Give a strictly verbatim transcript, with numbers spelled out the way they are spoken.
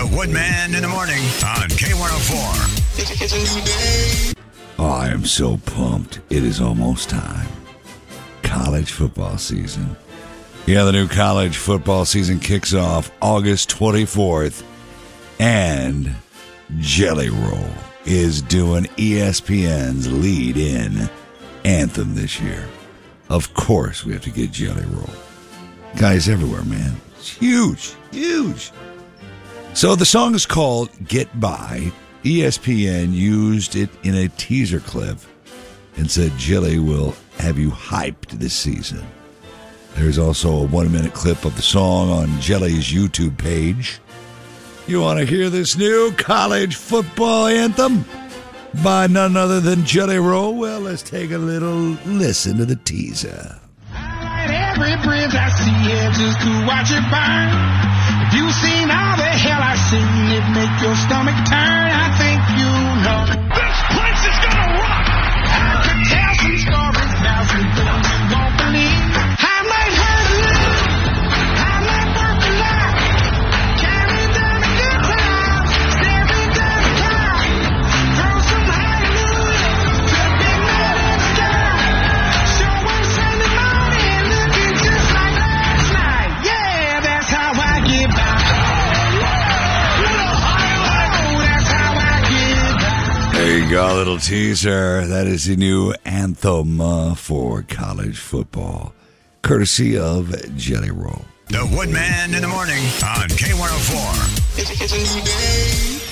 The Woodman in the morning on K one oh four. It's, it's a new day. Oh, I am so pumped. It is almost time. College football season. Yeah, the new college football season kicks off August twenty-fourth. And Jelly Roll is doing E S P N's lead-in anthem this year. Of course, we have to get Jelly Roll. Guys everywhere, man. It's huge, huge. So the song is called Get By. E S P N used it in a teaser clip and said Jelly will have you hyped this season. There's also a one-minute clip of the song on Jelly's YouTube page. You want to hear this new college football anthem by none other than Jelly Roll? Well, let's take a little listen to the teaser. I light every bridge I see here just to watch it burn. If you've seen all the hell I've seen, it make your stomach turn. I think you know this place is gonna rock. I could tell some stories now, some things you won't believe. I might hurt a little, I might work a lot, carry down a good time, staring down the crowd, throw some hallelujah to the big man in the sky. Show one Sunday morning, looking just like last night. Yeah, that's how I get by. There you go, a little teaser. That is the new anthem uh, for college football, courtesy of Jelly Roll. The Woodman in the morning on K one oh four. It's, it's a new day.